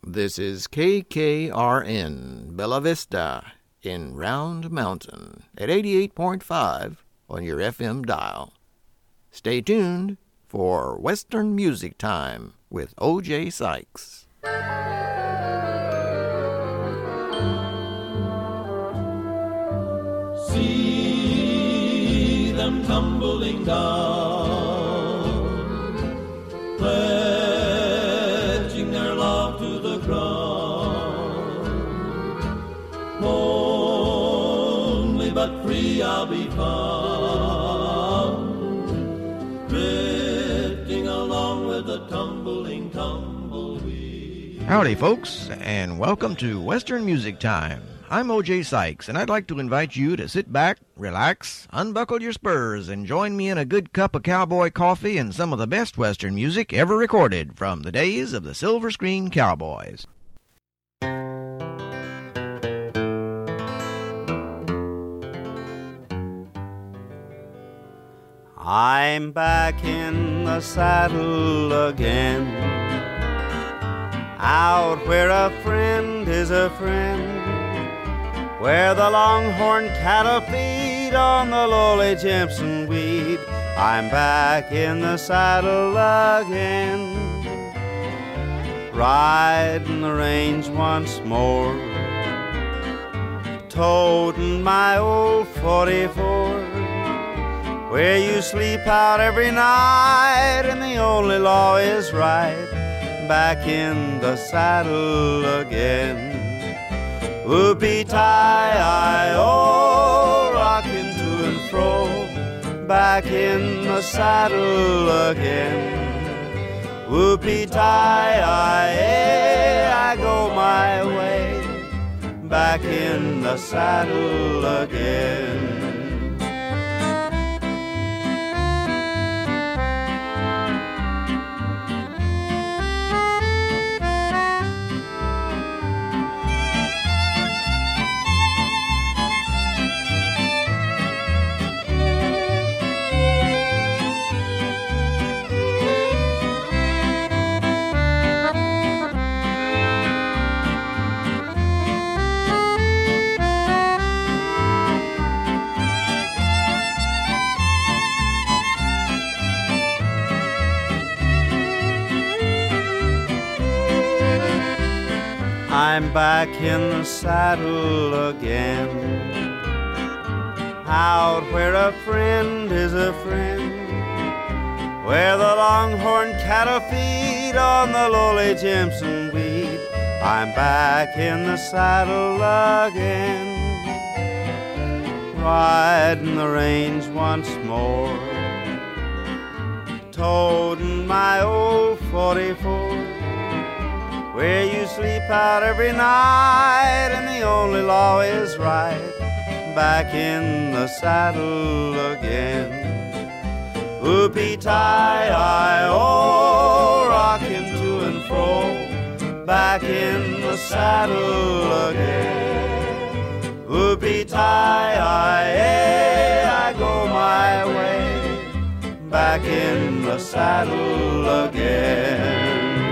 This is KKRN Bella Vista in Round Mountain at 88.5 on your FM dial. Stay tuned for Western Music Time with O.J. Sykes. See them tumbling down, pledging their love to the ground. Lonely but free I'll be found, drifting along with the tumbling tumbleweed. Howdy, folks, and welcome to Western Music Time. I'm O.J. Sykes, and I'd like to invite you to sit back, relax, unbuckle your spurs, and join me in a good cup of cowboy coffee and some of the best Western music ever recorded from the days of the Silver Screen Cowboys. I'm back in the saddle again, out where a friend is a friend, where the longhorn cattle feed on the lowly Jimson weed. I'm back in the saddle again, riding the range once more, toting my old 44, where you sleep out every night and the only law is right. Back in the saddle again. Whoopee-tie-I-oh, rocking to and fro, back in the saddle again. Whoopee-tie-I-eh, I go my way, back in the saddle again. I'm back in the saddle again, out where a friend is a friend, where the longhorn cattle feed on the lowly Jimson weed. I'm back in the saddle again, riding the range once more, toting my old 44, where you sleep out every night and the only law is right. Back in the saddle again. Whoopee-tie-I-oh, rocking to and fro, back in the saddle again. Whoopee-tie-I-eh, I go my way, back in the saddle again.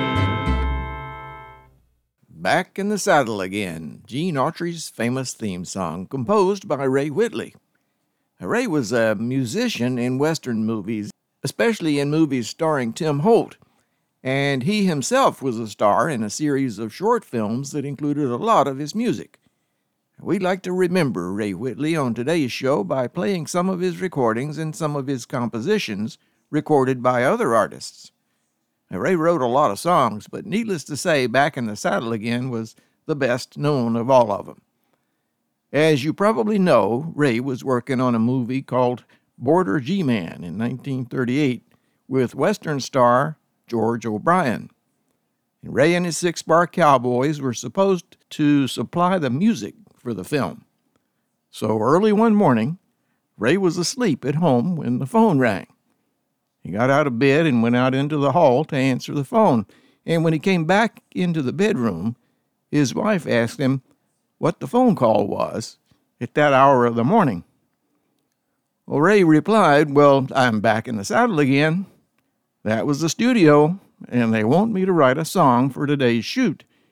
Back in the Saddle Again, Gene Autry's famous theme song, composed by Ray Whitley. Ray was a musician in Western movies, especially in movies starring Tim Holt, and he himself was a star in a series of short films that included a lot of his music. We'd like to remember Ray Whitley on today's show by playing some of his recordings and some of his compositions recorded by other artists. Now, Ray wrote a lot of songs, but needless to say, Back in the Saddle Again was the best known of all of them. As you probably know, Ray was working on a movie called Border G-Man in 1938 with Western star George O'Brien. And Ray and his Six-Bar Cowboys were supposed to supply the music for the film. So early one morning, Ray was asleep at home when the phone rang. He got out of bed and went out into the hall to answer the phone. And when he came back into the bedroom, his wife asked him what the phone call was at that hour of the morning. Well, Ray replied, "Well, I'm back in the saddle again. That was the studio, and they want me to write a song for today's shoot.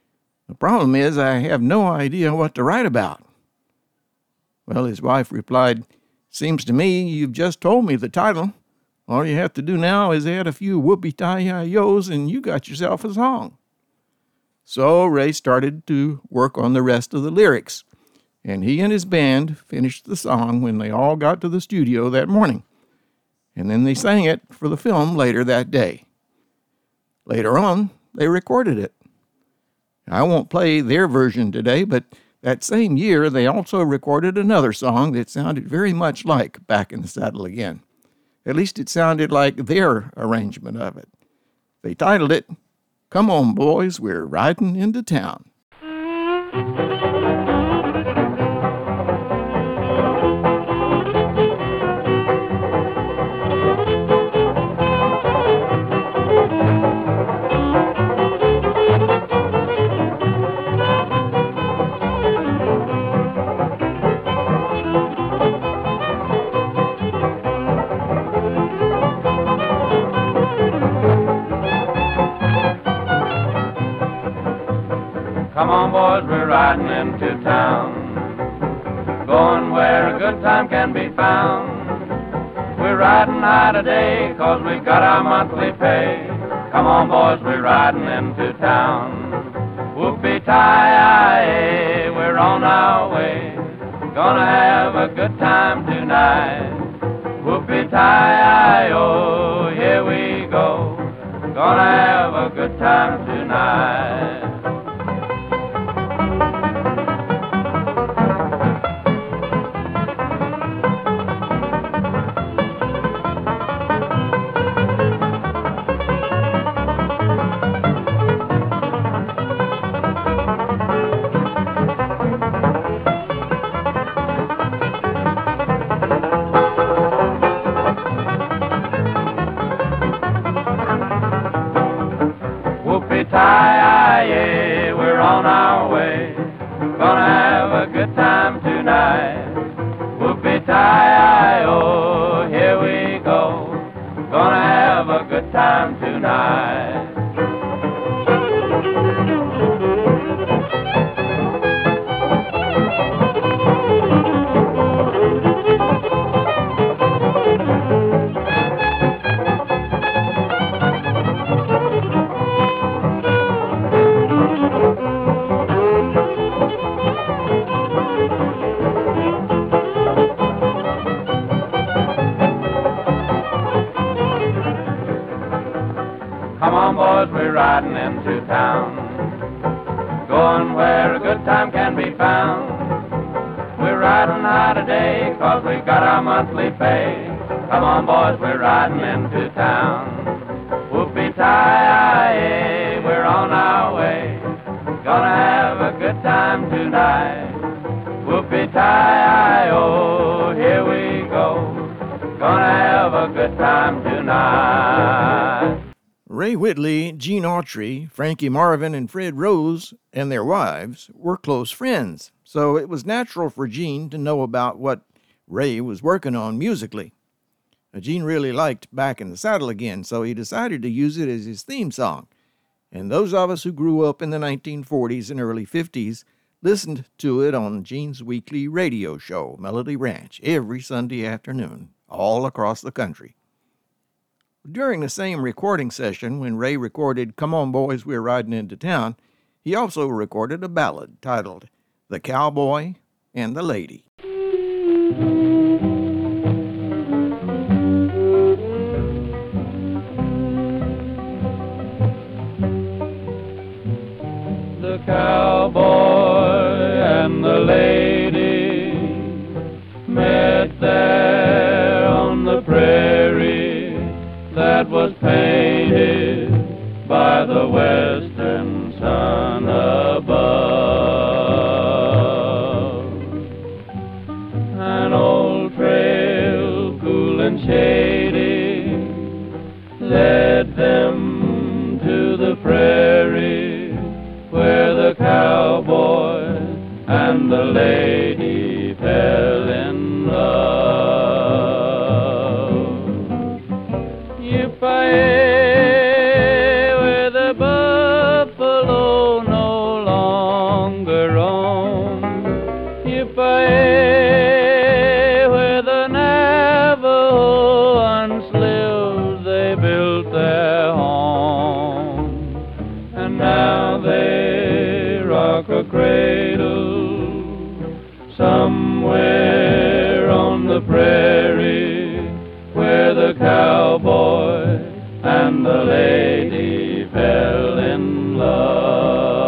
The problem is I have no idea what to write about. Well, his wife replied, "Seems to me you've just told me the title. All you have to do now is add a few whoopee-tie-yi-yos and you got yourself a song." So Ray started to work on the rest of the lyrics, and he and his band finished the song when they all got to the studio that morning, and then they sang it for the film later that day. Later on, they recorded it. I won't play their version today, but that same year they also recorded another song that sounded very much like Back in the Saddle Again. At least it sounded like their arrangement of it. They titled it, "Come On Boys, We're Riding Into Town." Come on, boys, we're riding into town, going where a good time can be found. We're riding high today, 'cause we got our monthly pay. Come on, boys, we're riding into town. Whoopee-tie-yi, we're on our way, gonna have a good time tonight. Whoopee-tie-yi-oh, here we go, gonna have a good time tonight. Whoopee-tie-yi, we're on our way, gonna have a good time tonight. Whoopee-tie-yi-oh, here we go, gonna have a good time tonight. Come on, boys, we're riding into town, going where a good time can be found. We're riding high today, 'cause we got our monthly pay. Come on, boys, we're riding into town. Whoopee-tie-yi, we're on our way, gonna have a good time tonight. Whoopee-tie-yi-oh, here we go, gonna have a good time tonight. Ray Whitley, Gene Autry, Frankie Marvin, and Fred Rose and their wives were close friends, so it was natural for Gene to know about what Ray was working on musically. Gene really liked Back in the Saddle Again, so he decided to use it as his theme song. And those of us who grew up in the 1940s and early 50s listened to it on Gene's weekly radio show, Melody Ranch, every Sunday afternoon, all across the country. During the same recording session, when Ray recorded "Come On Boys, We're Riding Into Town," he also recorded a ballad titled "The Cowboy and the Lady." The cowboy and the lady met there on the prairie that was painted by the western sun above. An old trail, cool and shady, led them to the prairie where the cowboy and the lady fell in love. Yippee, where the And now they rock a cradle somewhere on the prairie, where the cowboy and the lady fell in love.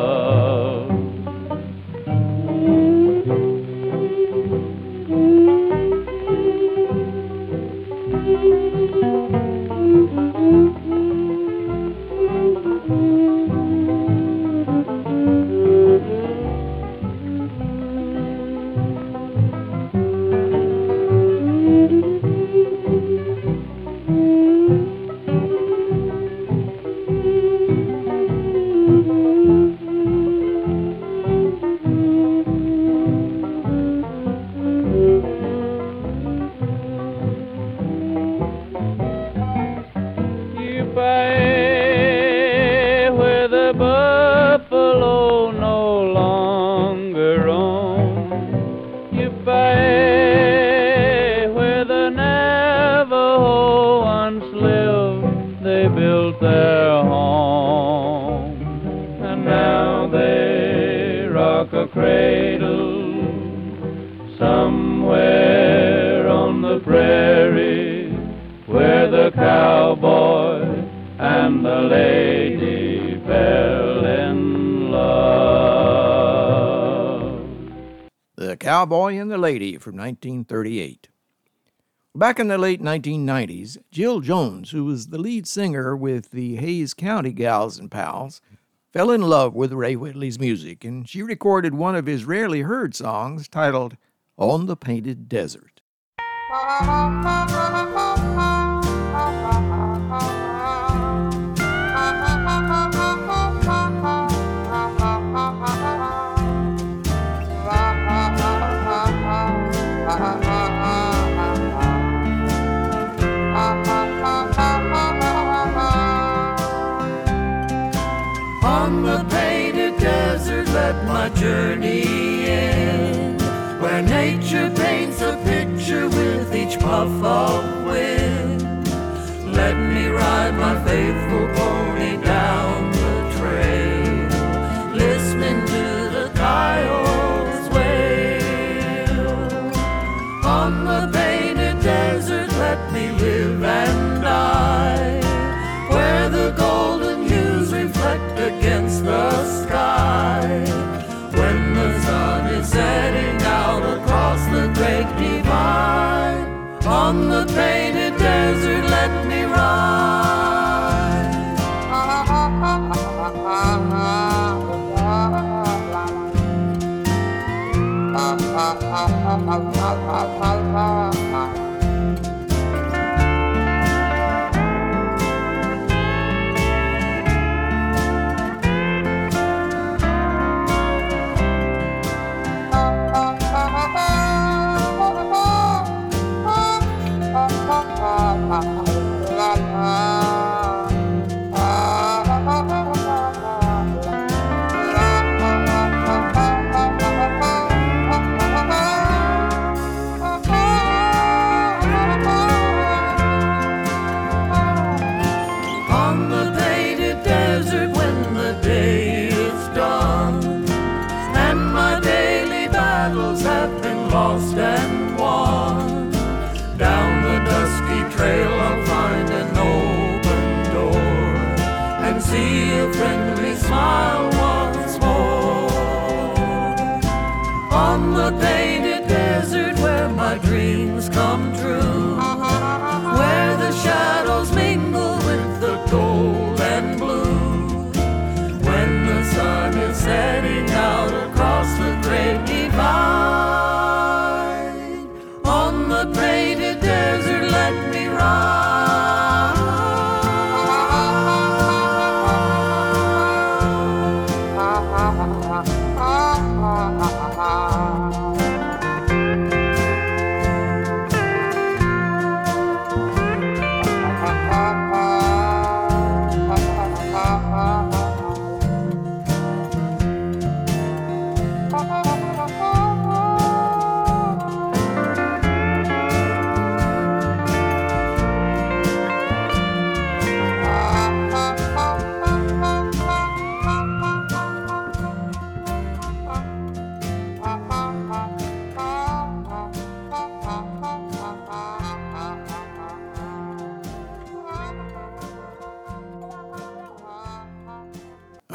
Where the buffalo no longer roam, Yippee, where the Navajo once lived, they built their home. And now they rock a cradle somewhere on the prairie, where the cowboy and the lady fell in love. The Cowboy and the Lady from 1938. Back in the late 1990s, Jill Jones, who was the lead singer with the Hayes County Gals and Pals, fell in love with Ray Whitley's music, and she recorded one of his rarely heard songs titled On the Painted Desert. On the painted desert, let my journey end, where nature paints a picture with each puff of wind. Let me ride my faithful pony down the trail, listening to the coyotes wail. On the painted desert, let me live and die, where the golden hues reflect against the sky, when the sun is setting out across the great divide. On the painted desert, let me ride. Lost and won. Down the dusty trail I'll find an open door and see a friendly smile once more. On the painted desert where my dreams come true, where the shadows mingle with the gold and blue, when the sun is setting out across the great divide. On the painted desert, let me ride.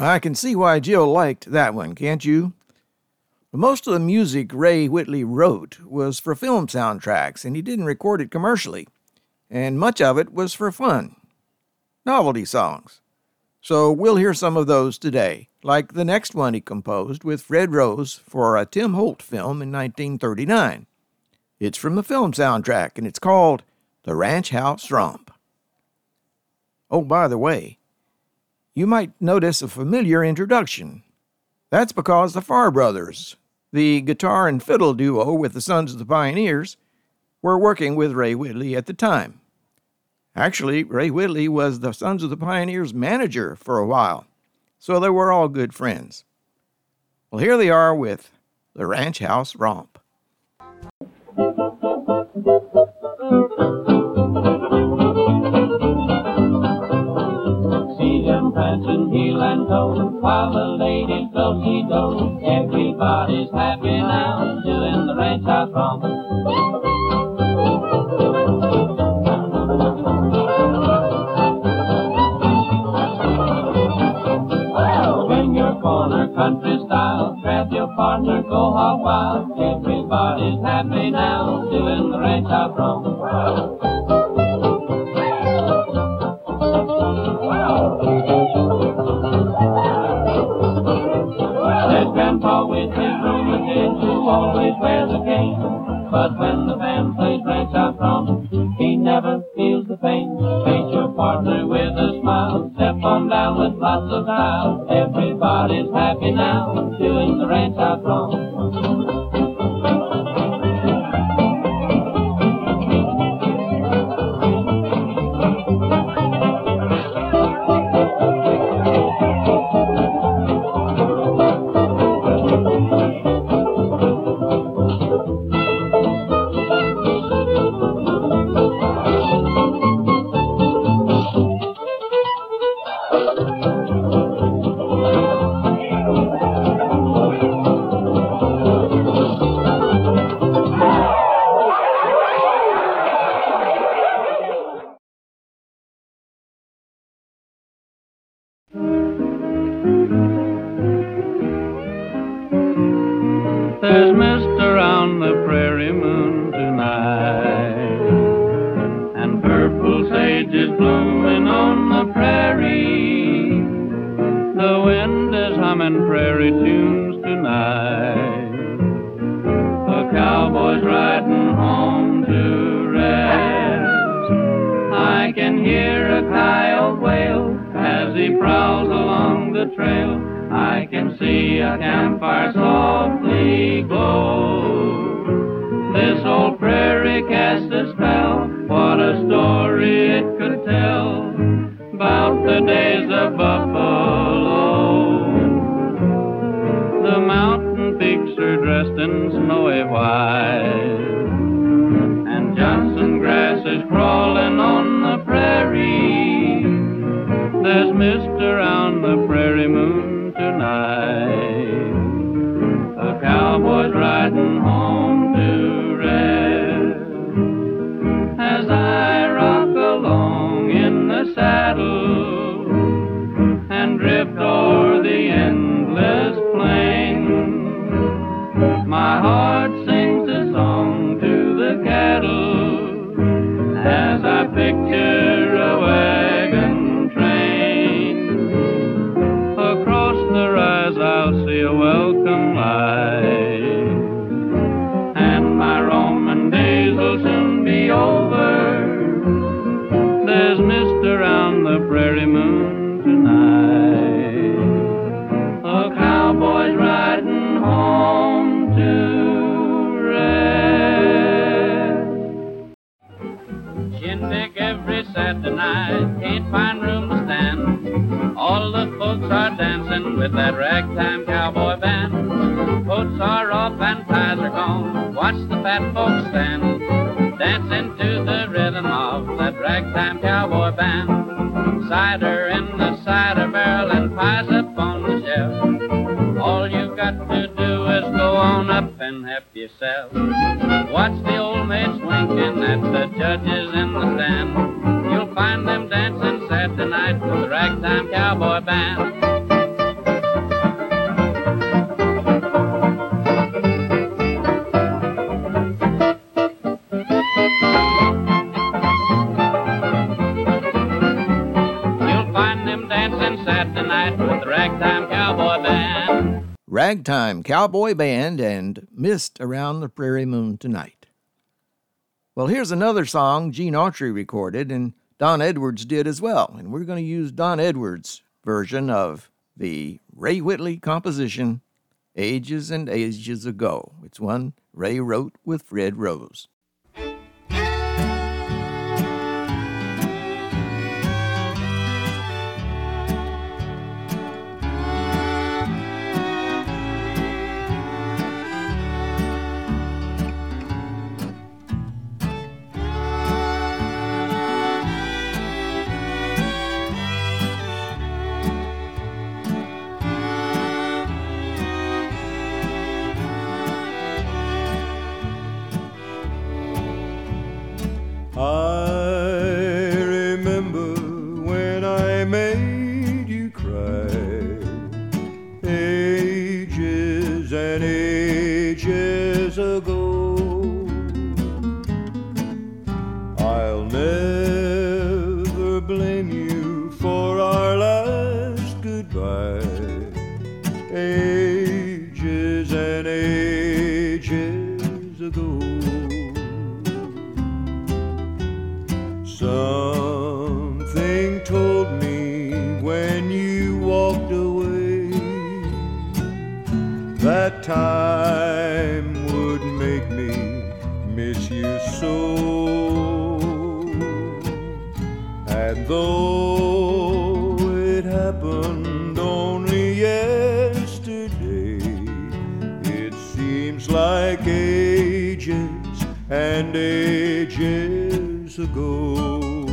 I can see why Jill liked that one, can't you? Most of the music Ray Whitley wrote was for film soundtracks, and he didn't record it commercially, and much of it was for fun. Novelty songs. So we'll hear some of those today, like the next one he composed with Fred Rose for a Tim Holt film in 1939. It's from the film soundtrack, and it's called The Ranch House Romp. Oh, by the way, you might notice a familiar introduction. That's because the Farr Brothers, the guitar and fiddle duo with the Sons of the Pioneers, were working with Ray Whitley at the time. Actually, Ray Whitley was the Sons of the Pioneers' manager for a while, so they were all good friends. Well, here they are with The Ranch House Romp. See him prancing heel and toe, while the ladies do-si-do. Everybody's happy now, doing the ranch house romp. Swing your corner country style, grab your partner, go hog wild. Everybody's happy now, doing the ranch house romp. There's Grandpa with his rheumatism, who always wears a cane. But when the band plays ranch house romp, he never feels the pain. Face your partner with a smile, step on down with lots of style. Everybody's happy now, doing the ranch house romp. There's mist around the prairie moon tonight, and purple sage is blooming on the prairie. The wind is humming prairie tunes tonight. The cowboy's riding home to rest. I can hear a coyote wail as he prowls along the trail. I can see a campfire softly glow. This old prairie cast a spell. What a story it could tell about the days of Buffalo. The mountain peaks are dressed in snowy white, and Johnson grass is crawling on the prairie. There's mist around the prairie moon tonight. The cowboy's riding home to rest. As I rock along in the saddle and drift o'er the endless plain, my heart sings a song to the cattle as I picture a wagon train. Across the rise I'll see a welcome light, and my Roman days will soon be over. There's mist around the prairie moon tonight. A cowboy's riding home to rest. Shindig every Saturday night, can't find room to stand. All the folks are dancing with that ragtime cowboy band. Coats are off and ties are gone, watch the fat folks stand, dancing to the rhythm of that ragtime cowboy band. Cider in the cider barrel and pies up on the shelf. All you've got to do is go on up and help yourself. Watch the old maids winking at the judges in the stand. You'll find them dancing Saturday night with the ragtime cowboy band. cowboy band. Ragtime Cowboy Band and Mist Around the Prairie Moon Tonight. Well, here's another song Gene Autry recorded and Don Edwards did as well. And we're going to use Don Edwards' version of the Ray Whitley composition, Ages and Ages Ago. It's one Ray wrote with Fred Rose. I remember when I made you cry, ages and ages ago. I'll never blame you for our last goodbye, ages and ages ago. Something told me when you walked away that time would make me miss you so. And though it happened only yesterday, it seems like ages and ages ago.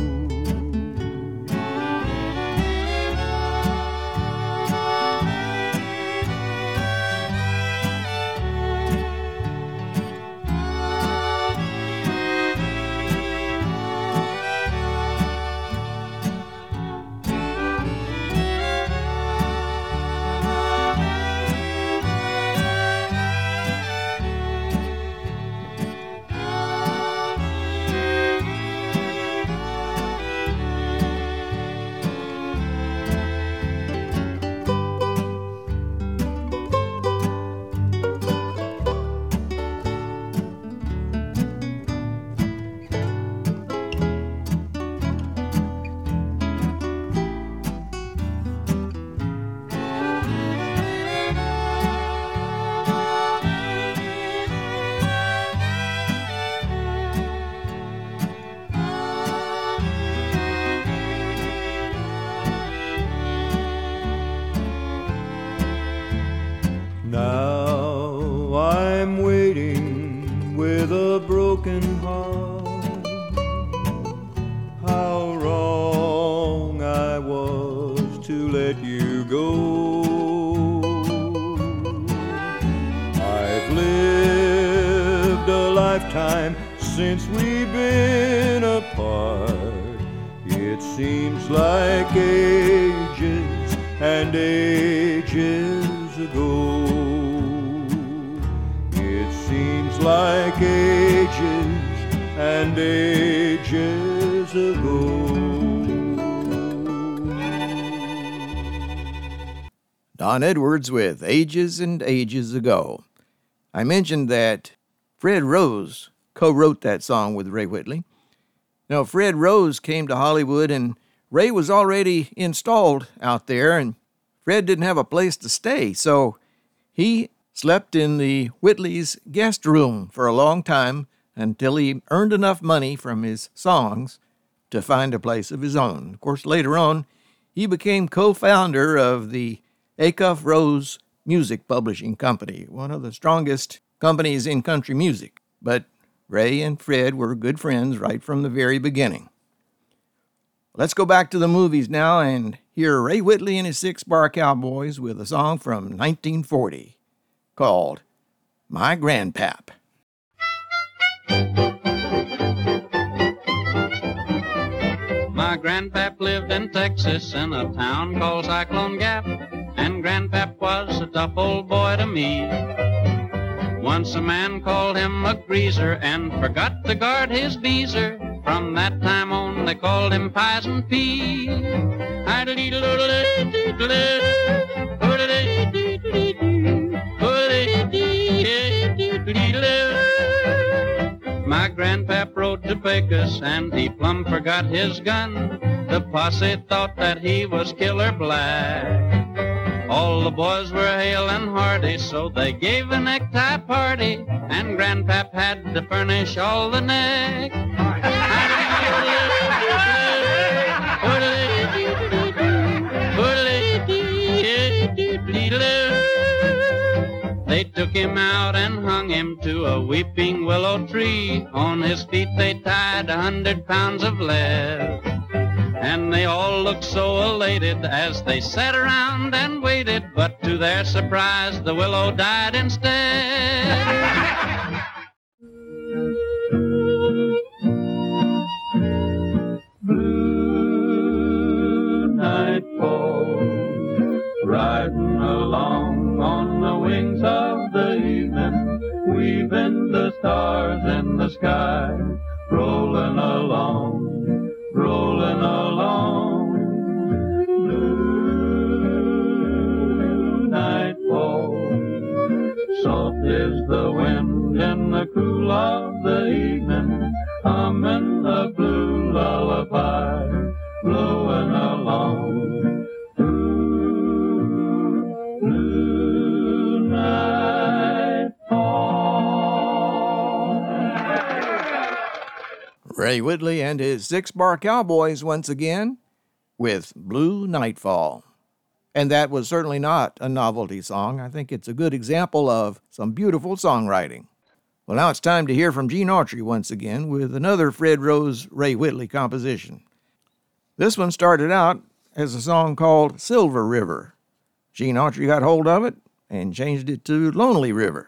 Now I'm waiting with a broken heart. How wrong I was to let you go. I've lived a lifetime since we've been apart. It seems like ages and ages ago. It seems like ages and ages ago. Don Edwards with Ages and Ages Ago. I mentioned that Fred Rose co-wrote that song with Ray Whitley. Now, Fred Rose came to Hollywood and Ray was already installed out there and Fred didn't have a place to stay, so he slept in the Whitley's guest room for a long time until he earned enough money from his songs to find a place of his own. Of course, later on, he became co-founder of the Acuff Rose Music Publishing Company, one of the strongest companies in country music. But Ray and Fred were good friends right from the very beginning. Let's go back to the movies now and hear Ray Whitley and his Six Bar Cowboys with a song from 1940 called My Grandpap. My grandpap lived in Texas in a town called Cyclone Gap, and grandpap was a tough old boy to me. Once a man called him a greaser and forgot to guard his beezer. From that time on they called him Pison P. to Pecos, and he plumb forgot his gun. The posse thought that he was Killer Black. All the boys were hale and hearty, so they gave a necktie party, and Grandpap had to furnish all the neck. They took him out and hung him to a weeping willow tree. On his feet they tied 100 pounds of lead. And they all looked so elated as they sat around and waited. But to their surprise, the willow died instead. Blue nightfall, riding along on the wings of the evening, weaving the stars in the sky, rolling along, rolling along. Blue nightfall, soft is the wind in the cool of the evening, humming the blue lullaby, blowing along. Ray Whitley and his Six Bar Cowboys once again with Blue Nightfall. And that was certainly not a novelty song. I think it's a good example of some beautiful songwriting. Well, now it's time to hear from Gene Autry once again with another Fred Rose Ray Whitley composition. This one started out as a song called Silver River. Gene Autry got hold of it and changed it to Lonely River.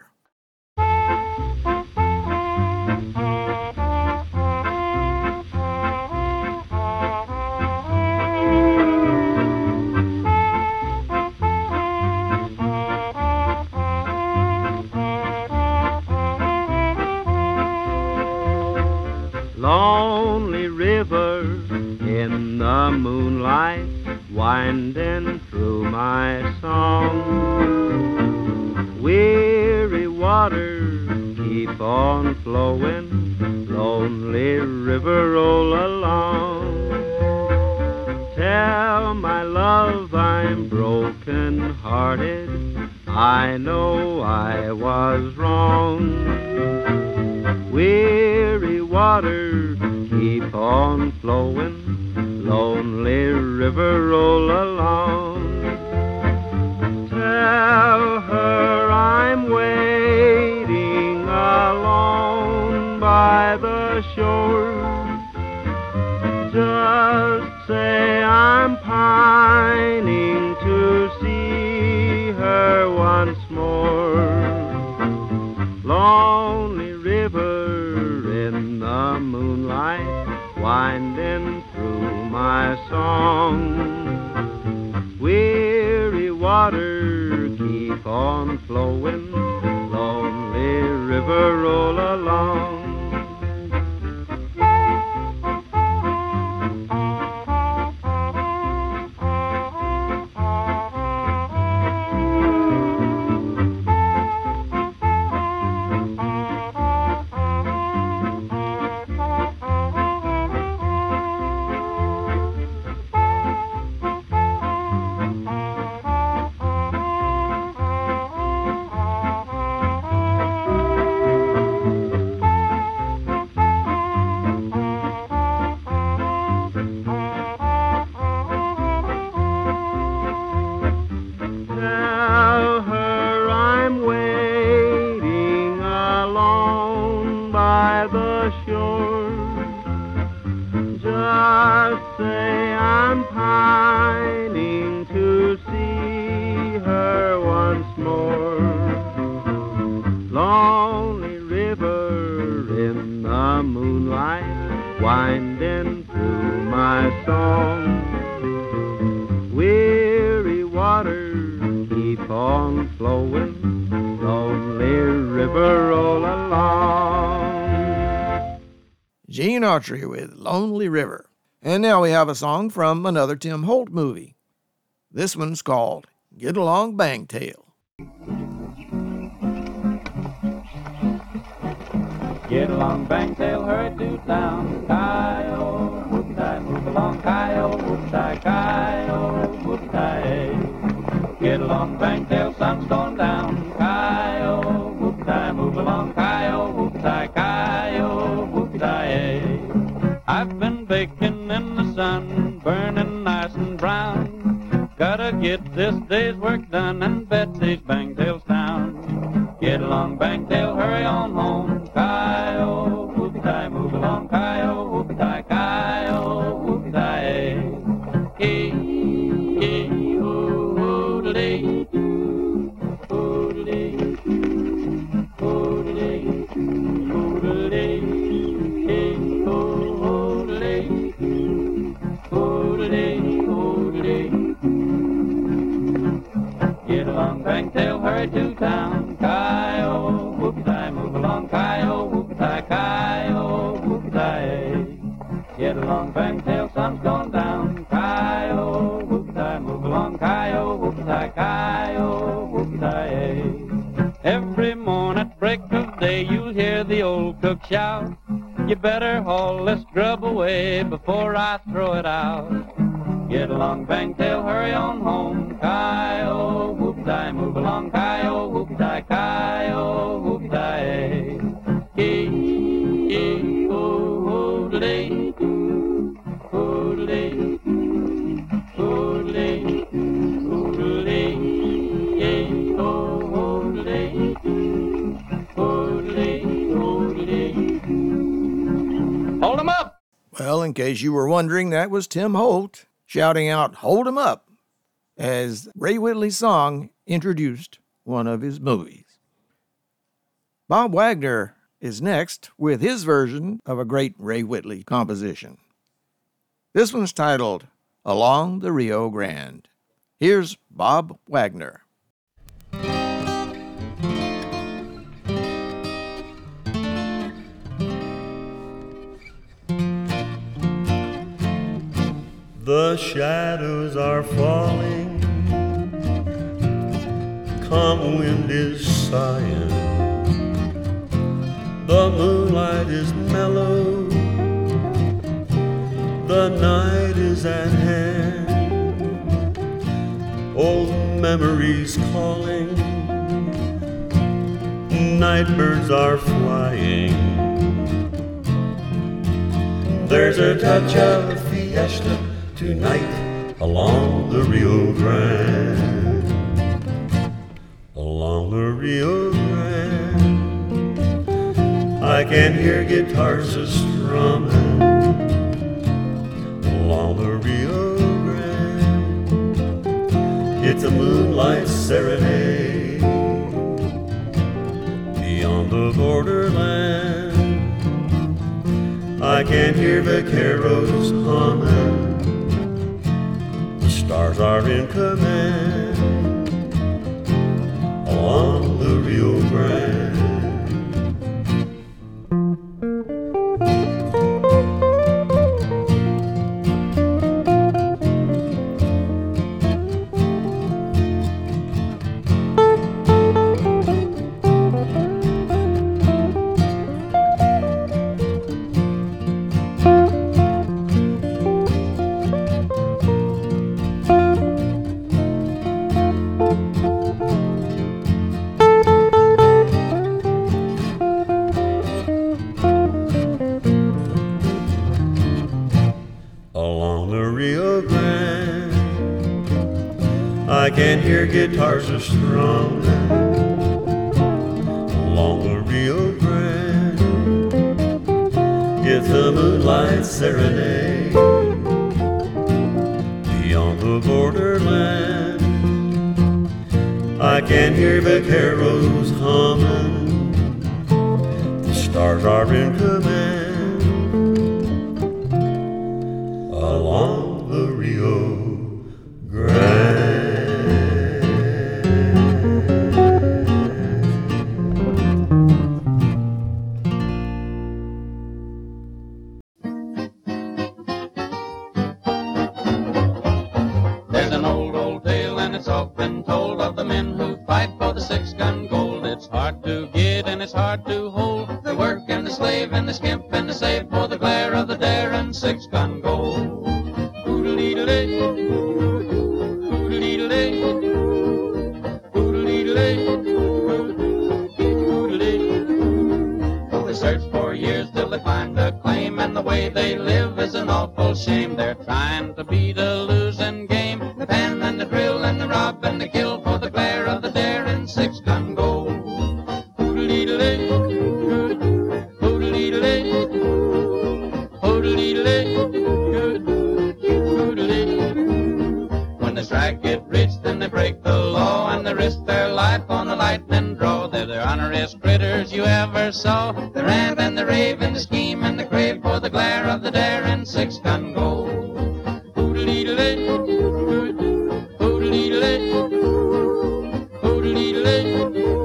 Lonely river in the moonlight, winding through my song. Weary waters keep on flowing, lonely river roll along. Tell my love I'm broken hearted, I know I was wrong. Weary waters keep on flowing, lonely river roll along. Tell her I'm waiting alone by the shore. Just say I'm pining to see her once more. Lonely river in the moonlight, winding through my song. Weary water keep on flowing, lonely river roll along. Winding through my song, weary waters keep on flowing, lonely river roll along. Gene Autry with Lonely River. And now we have a song from another Tim Holt movie. This one's called Get Along Bangtail. Get along, Bangtail, hurry to town. Ki-yo, whoop-tie, move along. Ki-yo, whoop-tie, ki-yo, whoop-tie. Get along, Bangtail, sun's going down. Ki-yo, whoop-tie, move along. Ki-yo, whoop-tie, ki-yo, whoop-tie. I've been baking in the sun, burning nice and brown. Gotta get this day's work done, and Betsy's Bangtail's down. Get along, Bangtail, hurry on home. Ki-yo, whoop-tie, move along. Ki-yo, whoop-tie, ki-yo, whoop-tie. Hee-hee-hoo-hoo-dee, hoo-dee, hoo-dee, hoo-dee, hee-hoo-hoo-dee, hoo-dee, hoo-dee. Get along, Bangtail, hurry to town. Ki-yo, whoop-tie, move along. Ki-yo, whoop-tie, ki-yo, whoop-tie. Get along, Bangtail, sun's gone down. Ki-yo, whoop-tie, move along. Ki-yo, whoop-tie, ki-yo, whoop-tie. Every morning at break of day, you'll hear the old cook shout, you better haul this grub away before I throw it out. Get along, Bangtail, hurry on home. Ki-yo, whoop-tie, move along. Ki-yo, whoop-tie, ki-yo, whoop-tie. Hee-hee-hoo-hoo-dee, hoo-dee, hoo-dee, hoo-dee, hee-hoo-hoo-dee, hoo-dee, hoo-dee. Hold 'em up! Well, in case you were wondering, that was Tim Holt shouting out, "Hold 'em up," as Ray Whitley's song introduced one of his movies. Bob Wagner is next with his version of a great Ray Whitley composition. This one's titled Along the Rio Grande. Here's Bob Wagner. The shadows are falling, calm wind is sighing, the moonlight is mellow, the night is at hand, old memories calling, night birds are flying, there's a touch of fiesta tonight along the Rio Grande, along the Rio Grande. I can hear guitars strumming along the Rio Grande. It's a moonlight serenade beyond the borderland. I can hear vaqueros humming. Stars are in command along the Rio Grande. I can hear guitars are strumming along the Rio Grande. It's a moonlight serenade beyond the borderland. I can hear vaqueros humming. The stars are in command along the Rio Grande. There's an old tale, and it's often told of the men who fight for the 6-gun gold. It's hard to get and it's hard to hold. They work in the slave shame. They're trying to beat a losing game. The pen and the drill and the rob and the kill for the glare of the daring six-gun gold. Hoodle-dee-dee-lee, hoodle-dee-dee-lee, hoodle-dee-dee-lee, hoodle-dee. When they strike it rich, then they break the law and they risk their life on the lightning draw. They're the honoriest critters you ever saw. The rant and the rave and the scheme and the crave for the glare of the daring six-gun gold. Hoodle-dee-dee-lee, hoodle-dee-dee-lee, hoodle-dee-dee-lee,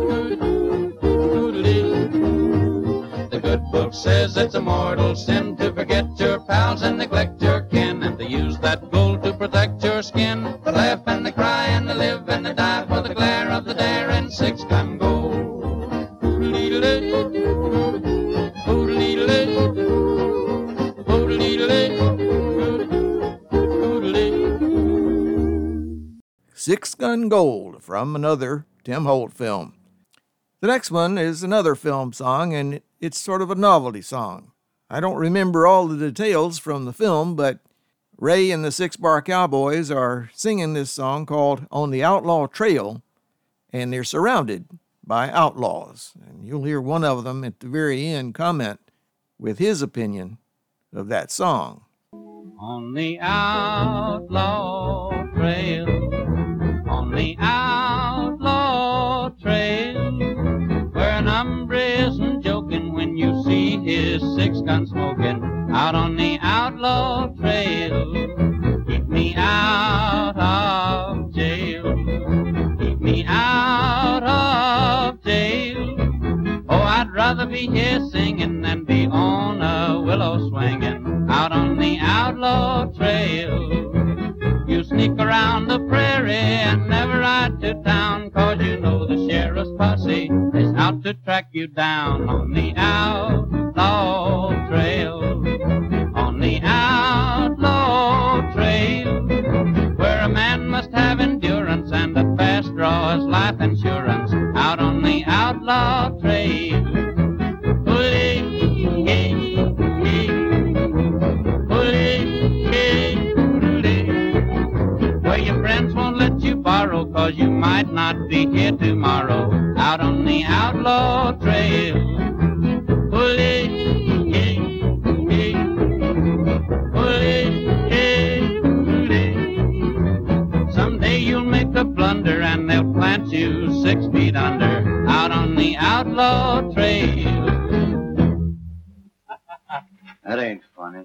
hoodle-dee. The good book says it's a mortal sin to forget your pals and neglect your kin, and to use that gold to protect your skin. The laugh and the cry and the live and the die for the glare of the daring six-gun gold. Hoodle-dee-dee-lee, hoodle-dee-dee-lee, hoodle-dee-dee-lee, hoodle-dee. Six Gun Gold from another Tim Holt film. The next one is another film song, and it's sort of a novelty song. I don't remember all the details from the film, but Ray and the Six Bar Cowboys are singing this song called On the Outlaw Trail, and they're surrounded by outlaws. And you'll hear one of them at the very end comment with his opinion of that song. On the outlaw trail, on the outlaw trail, where an hombre isn't joking when you see his six-gun smoking. Out on the outlaw trail, keep me out of jail, keep me out of jail. Oh, I'd rather be here singing than be on a willow swinging. Out on the outlaw trail, you sneak around the prairie and never ride to town, 'cause you know the sheriff's posse is out to track you down. On the outlaw trail, on the outlaw trail, where a man must have endurance and a fast draw is life insurance. Out on the outlaw trail, where your friends won't let you borrow, 'cause you might not be here tomorrow. Out on the outlaw trail, someday you'll make a blunder and they'll plant you 6 feet under. Out on the outlaw trail. That ain't funny.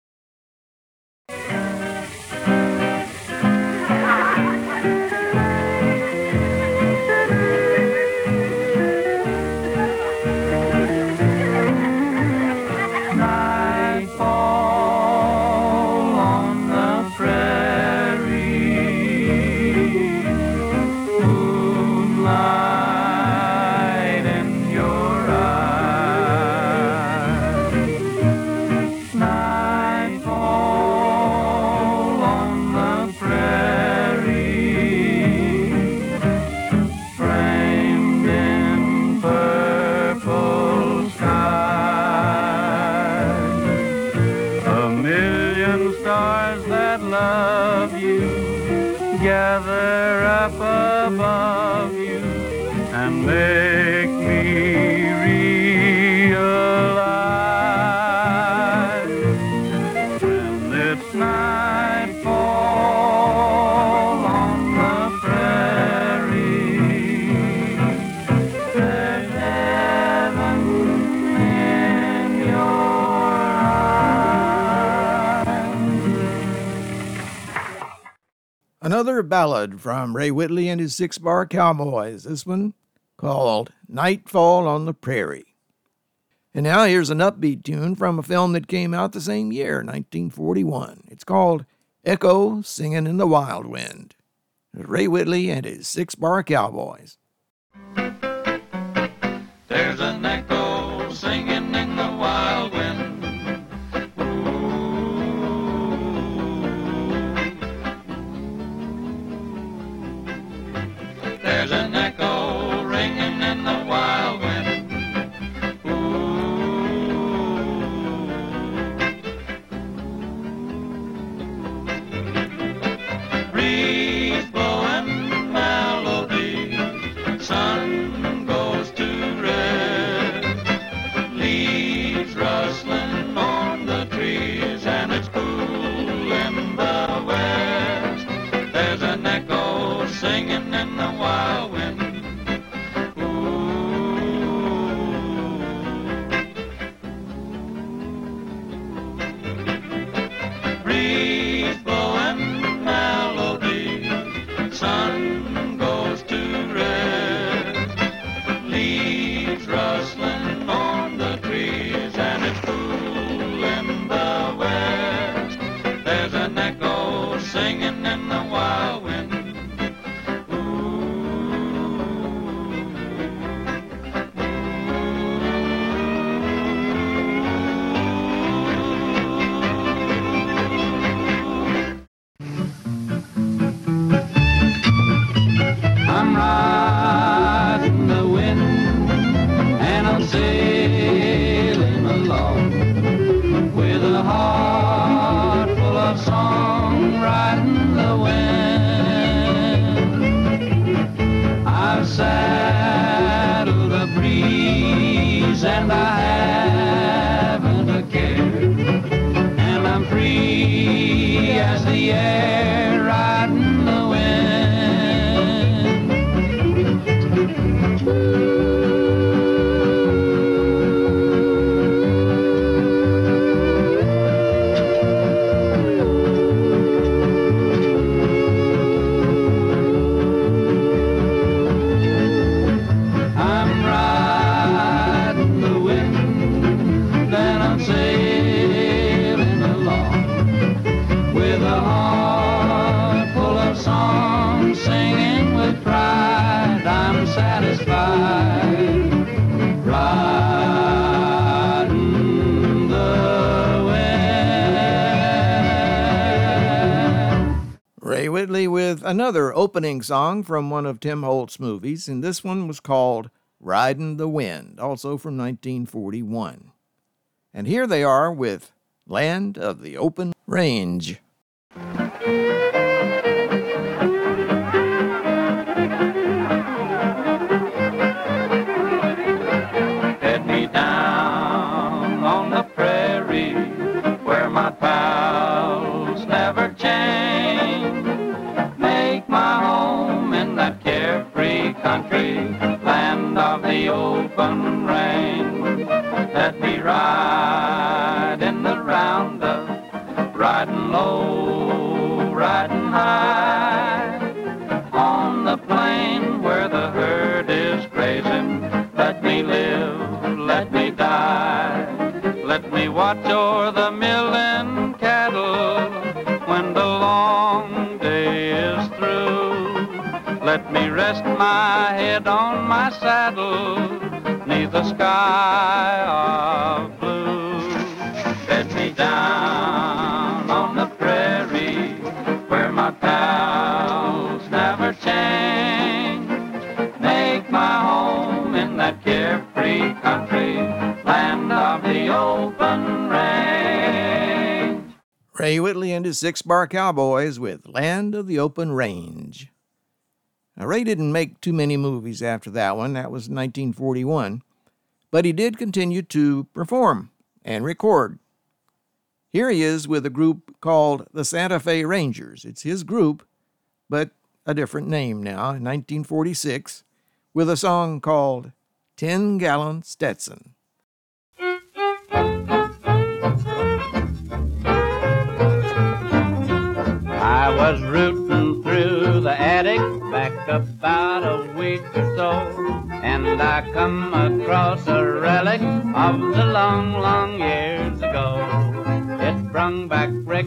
Nightfall on the prairie, moonlight in your eyes. Nightfall on the prairie, framed in purple skies. A million stars that love you gather up above you and make me realize when it's nightfall on the prairie, there's heaven in your eyes. Another ballad from Ray Whitley and his Six Bar Cowboys, this one called Nightfall on the Prairie. And now here's an upbeat tune from a film that came out the same year, 1941. It's called Echo Singing in the Wild Wind. It's Ray Whitley and his Six Bar Cowboys. There's an echo singing in the wild wind. There's an echo ringing in the wild wind. Ooh. and I haven't a care. And I'm free as the air riding the wind. Ray Whitley with another opening song from one of Tim Holt's movies, and this one was called Ridin' the Wind, also from 1941. And here they are with Land of the Open Range. Head me down on the prairie where my pals never change. Make my home in that carefree country, land of the open range. Let me ride in the roundup, riding low, riding high, on the plain where the herd is grazing. Let me live, let me die, let me watch o'er the milling cattle when the long day is through. Let me rest my head on my saddle, 'neath the sky of blue. Let me down on the prairie where my pals never change. Make my home in that carefree country, land of the open range. Ray Whitley and his Six Bar Cowboys with Land of the Open Range. Now, Ray didn't make too many movies after that one. That was 1941. But he did continue to perform and record. Here he is with a group called the Santa Fe Rangers. It's his group, but a different name now, in 1946, with a song called 10-Gallon Stetson. I was rooting through the attic back about a week or so, and I come across a relic of the long, long years ago. It brung back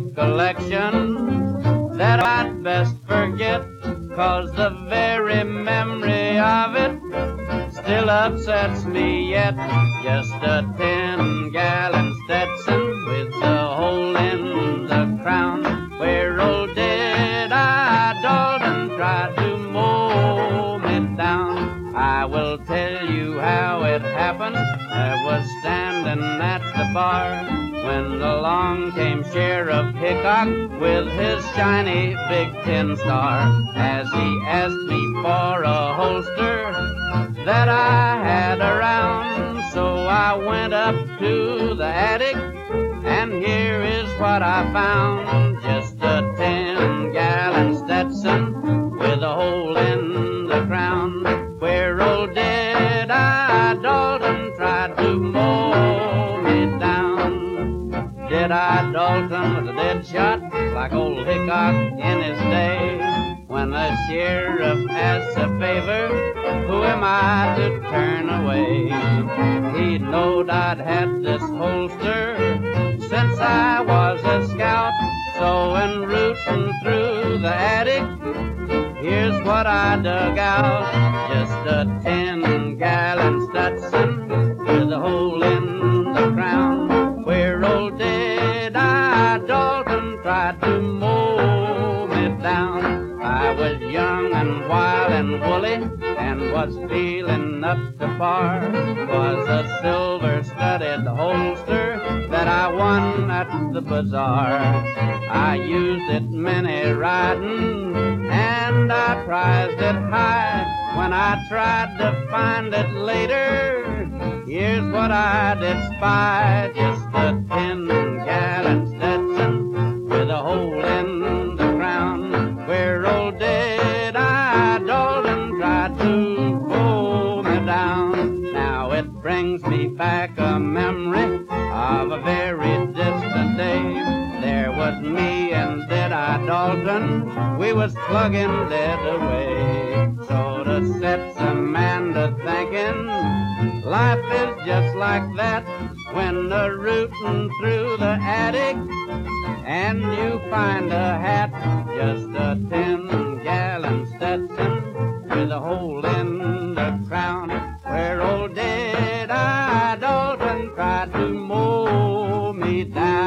recollections that I'd best forget, 'cause the very memory of it still upsets me yet. Just a 10-gallon Stetson with the hole in the crown, where old Dead-Eye Dalton tried to mow me down. I will tell you how it happened. I was standing at the bar when along came Sheriff Hickok with his shiny big tin star, as he asked me for a holster that I had around. So I went up to the attic, and here is what I found. Just a 10-gallon Stetson with a hole in the crown, where old Dead-Eye Dalton tried to mow me down. Dead-Eye Dalton was a dead shot, like old Hickok in his day. When the sheriff asks a favor, who am I to turn away? He knowed I'd had this holster since I was a scout. So in rooting through the attic, here's what I dug out. Just a 10-gallon Stetson with a hole in the crown, where old Dead-Eye Dalton tried to mow me down. I was young and wild and woolly, and was feeling up to par. Was a silver-studded holster that I won at the bazaar. I used it many riding, and I prized it high, when I tried to find it later, here's what I did spy, just a 10-gallon Stetson with a hole in the crown, where old Dead-Eye Dalton tried to pull me down. Now it brings me back a memory of a very distant day. There was me and Dead-Eye Dalton, we was plugging dead away. So to set some man to thinking, life is just like that, when they're rooting through the attic and you find a hat, just a 10-gallon Stetson with a hole in the crown, where old Dead-Eye Dalton tried to mow me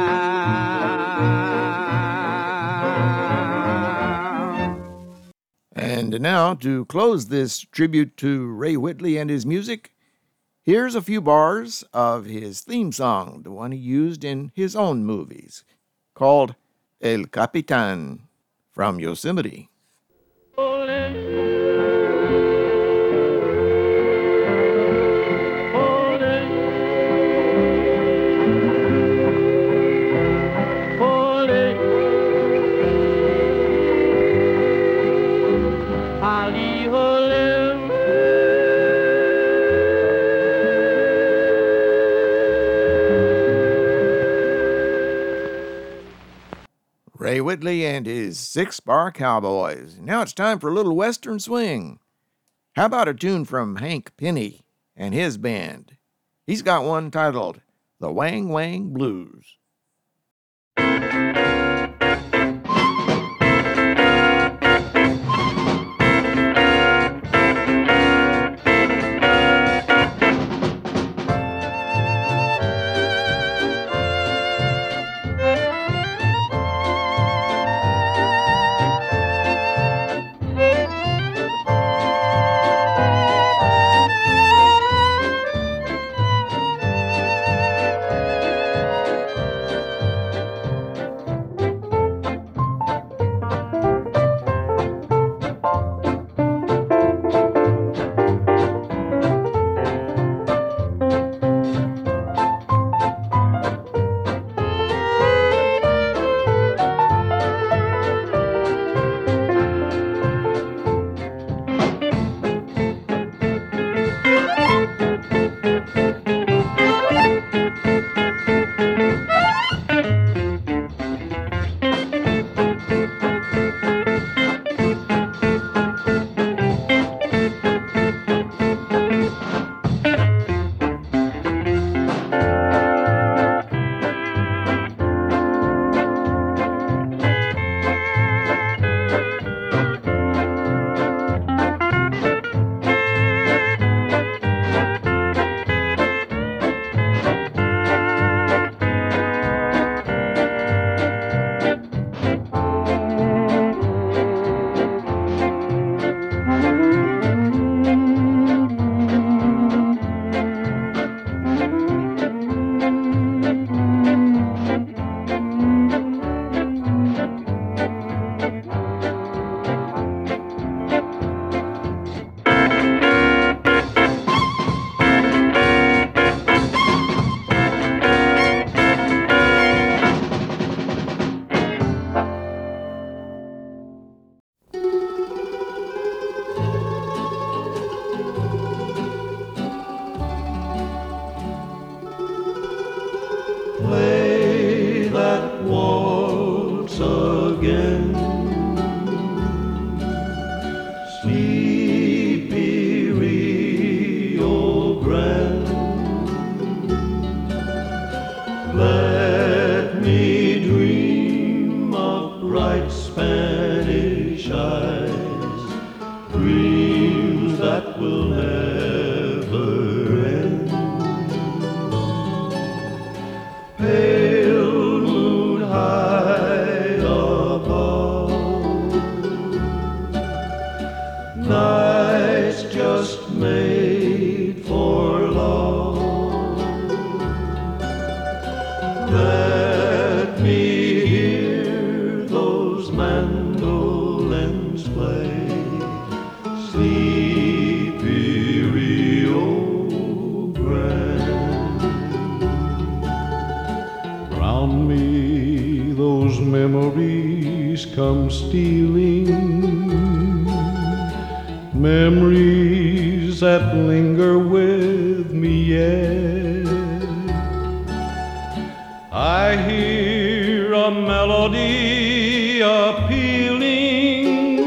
down. And now, to close this tribute to Ray Whitley and his music, here's a few bars of his theme song, the one he used in his own movies, called El Capitan from Yosemite. Ray Whitley and his 6-bar Cowboys. Now it's time for a little Western swing. How about a tune from Hank Penny and his band? He's got one titled The Wang Wang Blues. Play that waltz again, sleepy Rio Grande. Let me dream of bright Spanish eyes, dreams that will never end. Pale moon high above, nights just made for love. Let me hear those mandolins play, sleep memories come stealing, memories that linger with me yet. I hear a melody appealing,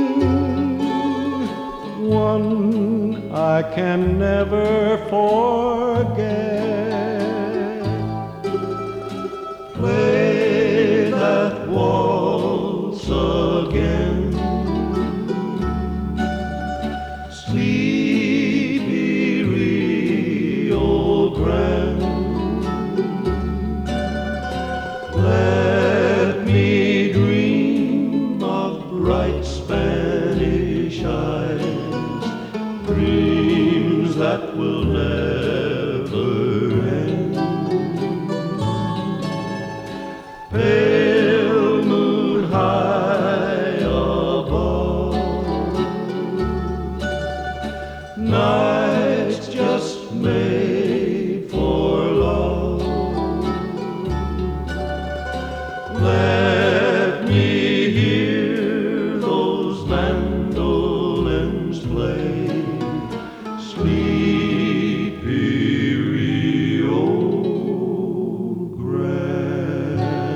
one I can never forget. Play that waltz again, sleepy Rio Grande. Let me dream of bright Spanish eyes, dreams that will never end. Pale moon high above, nights just made for love. Let me hear those mandolins play, sleepy Rio Grande.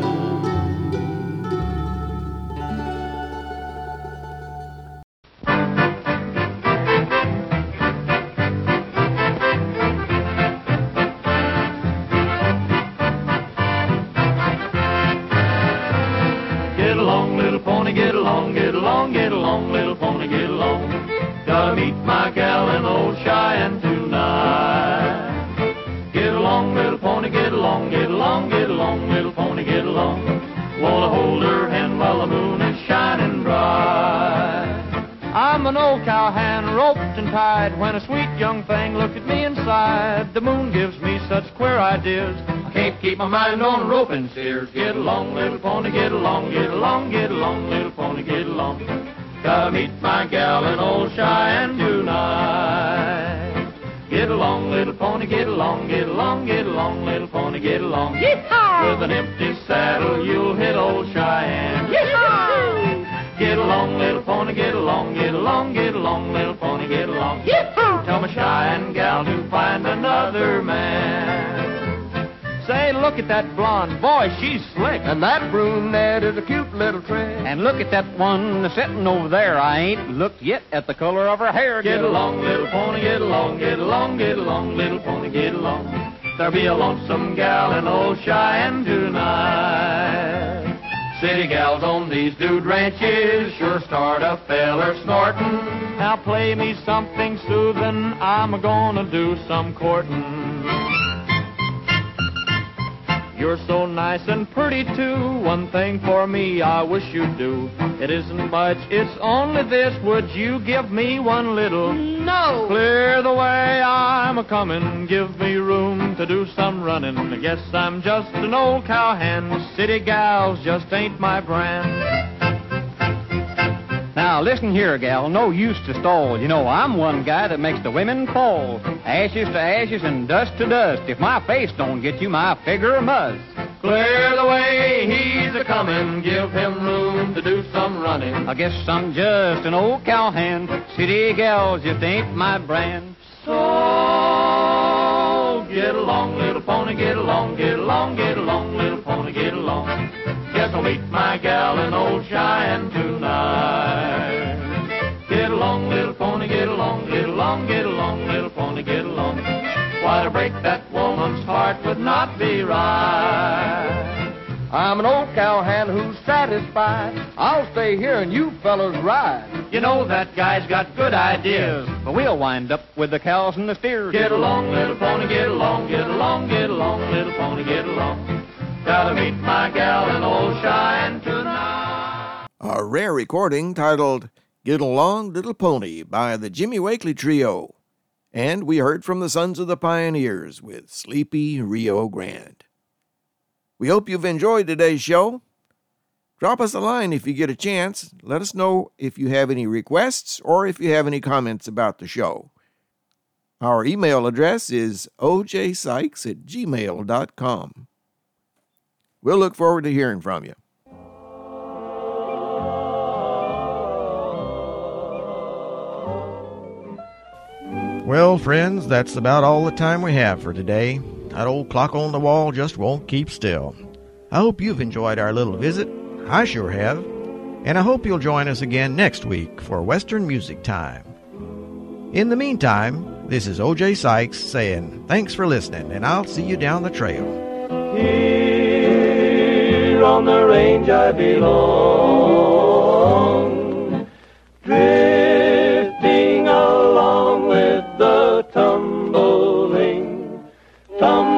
Get along, little pony, get along, get along, get along, little pony, get along. Gotta meet my gal in old Cheyenne tonight. Get along, little pony, get along, get along, get along, little pony, get along. Wanna hold her hand while the moon is shining bright. I'm an old cowhand, roped and tied. When a sweet young thing looked at me inside, the moon gives me such queer ideas. I can't keep my mind on roping steers. Get along, little pony, get along, get along, get along, little pony, get along. Gotta meet my gal in old Cheyenne tonight. Get along, little pony, get along, get along, get along, little pony, get along. Yeehaw! With an empty saddle, you'll hit old Cheyenne. Yeehaw! Get along, little pony, get along, get along, get along, little pony, get along. Yeehaw! Tell my Cheyenne gal to find another man. Say, look at that blonde. Boy, she's slick. And that brunette is a cute little trick. And look at that one sitting over there. I ain't looked yet at the color of her hair. Get along, little pony, get along, get along, get along, little pony, get along. There'll be a lonesome gal in old Cheyenne tonight. City gals on these dude ranches sure start a feller snorting. Now play me something soothing. I'm gonna do some courting. You're so nice and pretty too. One thing for me I wish you'd do. It isn't much, it's only this. Would you give me one little? No! Clear the way, I'm a-comin'. Give me room to do some running. I guess I'm just an old cowhand. City gals just ain't my brand. Now, listen here, gal, no use to stall. You know, I'm one guy that makes the women fall. Ashes to ashes and dust to dust. If my face don't get you, my figure must. Clear the way, he's a-comin'. Give him room to do some running. I guess I'm just an old cowhand. City gals just ain't my brand. So, get along, little pony, get along, get along, get along, little pony, get along. Guess I'll meet my gal in old Cheyenne tonight. Get along, little pony, get along, get along, get along, little pony, get along. Why, to break that woman's heart would not be right. I'm an old cowhand who's satisfied. I'll stay here and you fellas ride. You know that guy's got good ideas. But we'll wind up with the cows and the steers. Get along, little pony, get along, get along, get along, little pony, get along. Gotta meet my gal in old Cheyenne tonight. A rare recording titled Get Along, Little Pony by the Jimmy Wakely Trio. And we heard from the Sons of the Pioneers with Sleepy Rio Grande. We hope you've enjoyed today's show. Drop us a line if you get a chance. Let us know if you have any requests or if you have any comments about the show. Our email address is ojsykes@gmail.com. We'll look forward to hearing from you. Well, friends, that's about all the time we have for today. That old clock on the wall just won't keep still. I hope you've enjoyed our little visit. I sure have. And I hope you'll join us again next week for Western Music Time. In the meantime, this is O.J. Sykes saying thanks for listening, and I'll see you down the trail. Here on the range I belong, drifting along with the tumbling